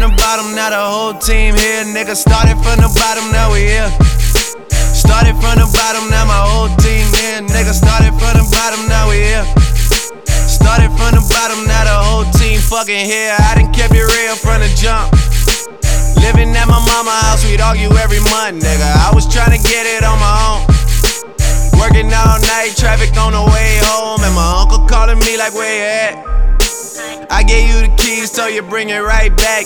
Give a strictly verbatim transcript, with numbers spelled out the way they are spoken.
the bottom, now the whole team here. Nigga, started from the bottom, now we here. Started from the bottom, now my whole team here. Nigga, started from the bottom, now we here. Started from the bottom, now the whole team fucking here. I done kept it real from the jump. Living at my mama's house, we'd argue every month, nigga. I was tryna get it on my own. Working all night, traffic on the way home, and my uncle calling me like, where you at? I gave you the keys, so you bring it right back.